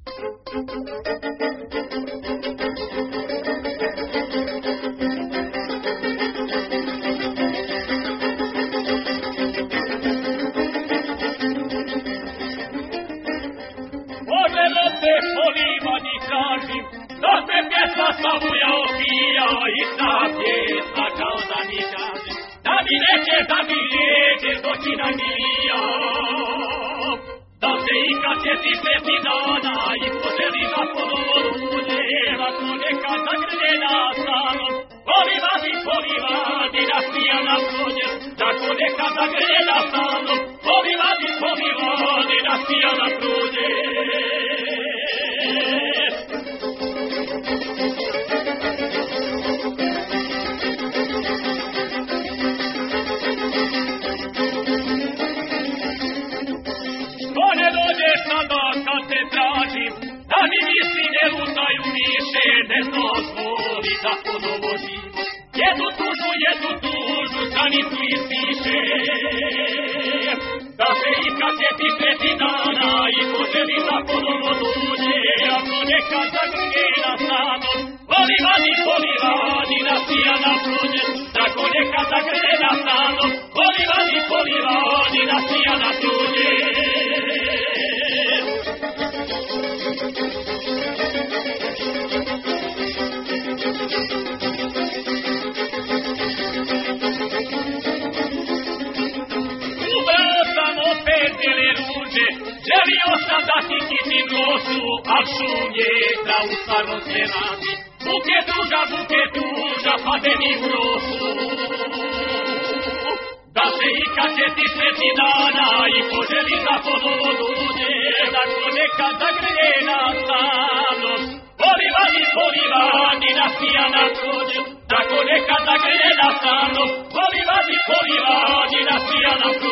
Slavuja opija i ta pjesma kao da mi kaže da mi neće doći na nija. Da se i kad sjeti sveti dana i poželi da ponovo ako neka zagrljena stanom poliva dinastija na prođe. Tako neka zagrljena stanom poliva dinastija na prođe. Da mi misli ne lutaju više, ne dozvoli da ponovo živim. Jednu tužu stranicu ispiše. Da se i kad sjeti sveti dana i poželi da ponovo dođe, ako neka zagrljena stanom poliva dinastija na prođe. Tako neka zagrljena stanom poliva dinastija na prođe. Želio sam da ti kitim nosu, al šumje da u stvarno se radi. Buke tuža, pade mi u nosu. Da se i kad sjeti sveti dana i poželi da ponovo dođe, da ko neka zagrljena stanom poliva dinastija na prođe. Da ko neka zagrljena stanom poliva dinastija na prođe.